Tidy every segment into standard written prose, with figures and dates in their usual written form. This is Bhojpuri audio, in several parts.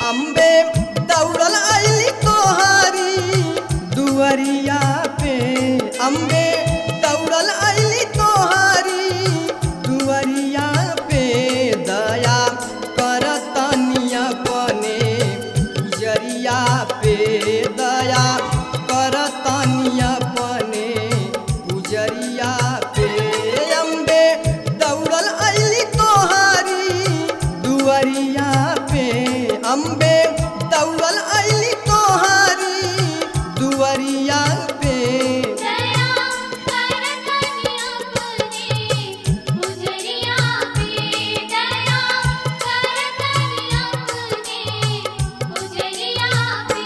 अम्बे दौड़ल आइली तोहारी दुआरिया पे अम्बे दौड़ल आइली तोहारी दुआरिया पे दया करतनिया बने गुजरिया पे दया करतनिया बने गुजरिया पे अम्बे दौड़ल आइली तोहारी दुआरिया पे अम्बे दौड़ल आइली तोहारी दुआरिया पे दया करतनिया बने गुजरिया पे दया करतनिया बने गुजरिया पे।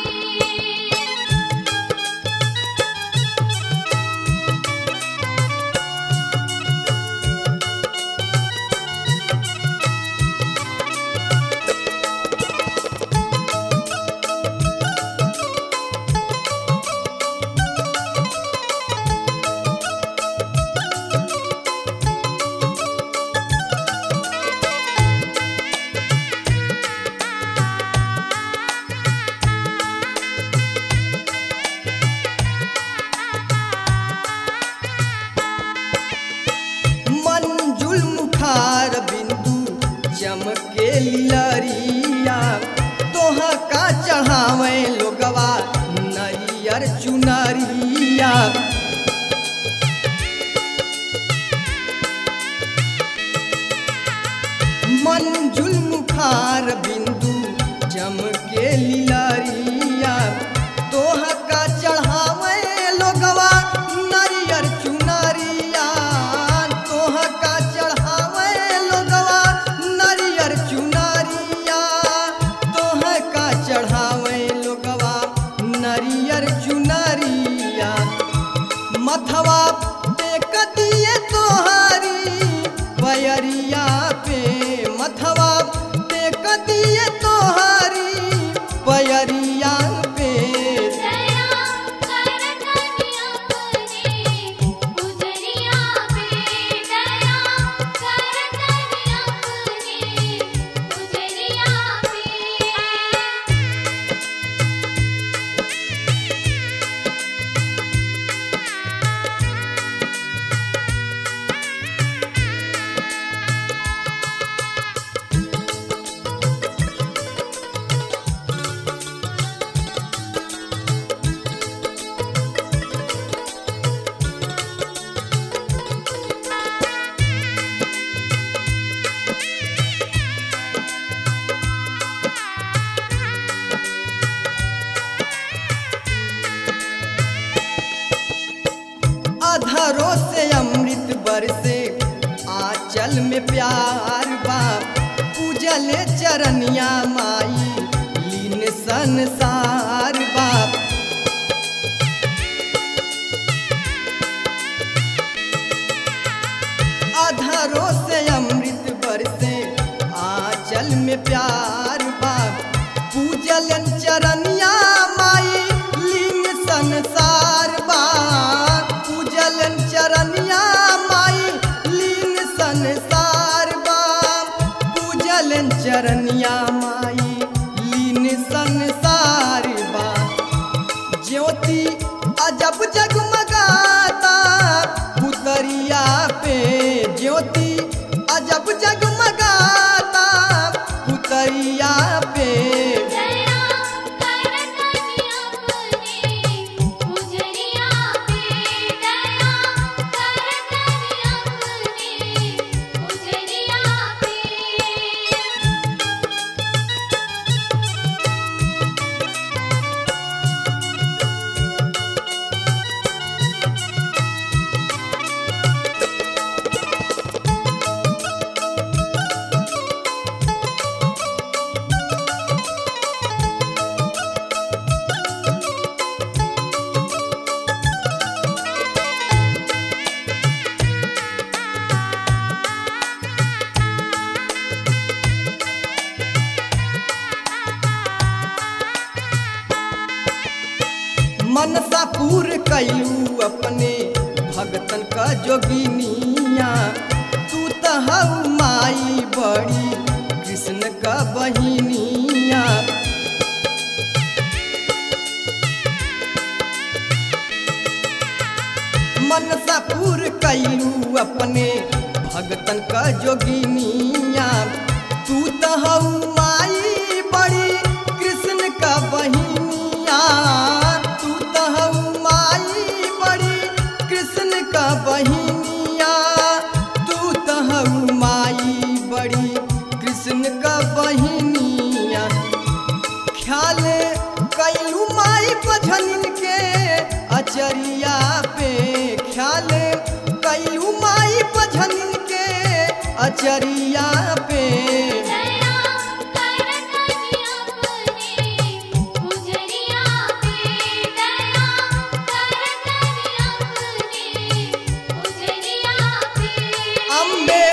मंजुल मुखार बिंदु चमके लरिया तोहा का चढ़ावे लोगवा नरियर चुनरिया मंजुल मुखार बिंदु चमके लरिया तोहा का चढ़ावे लोगवा नरियर चुनरिया तोहा का चढ़ावे लोगवा नरियर चुनरिया तोहा का चढ़ावे लोगवा नरियर चुनरिया मथवा पे कदिए तोहारी बयरिया पे मथवा पे कदिए तोहारी बयरिया पे दया करतनिया बने गुजरिया पे दया करतनिया बने गुजरिया पे। अधरों से अमृत बरसे आंचल में प्यार बा पूजले चरनिया माई लीन संसार बाप अधरों से अमृत बरसे आंचल में प्यार बाप पूजलन चरनिया माई लीन संसार बाप पूजलन चरनिया माई लीन संसार बाप पूजलन चरनिया माई लीन संसार बाप ज्योति अजब जगमगाता पुतरिया पे ज्योति अजब जगमगाता पुतरिया पे दया करतनिया बने गुजरिया पे दया करतनिया बने गुजरिया पे। मनसा पूर कैलू अपने भगतन का जोगिनिया तू तहु माई बड़ी कृष्ण का बहिनिया अपने भगतन का जोगिनिया तू तो हऊ माई बड़ी कृष्ण का बहिनिया तू तो हऊ माई बड़ी कृष्ण का बहिनिया तू तो हऊ माई बड़ी कृष्ण का बहिनिया ख्याल कैलू माई बझनिन के अचरिया पे ख्याल कैलू माई बझनिन के अचरिया पे दया करतनि अपने गुजरिया पे दया करतनि अपने गुजरिया पे अम्बे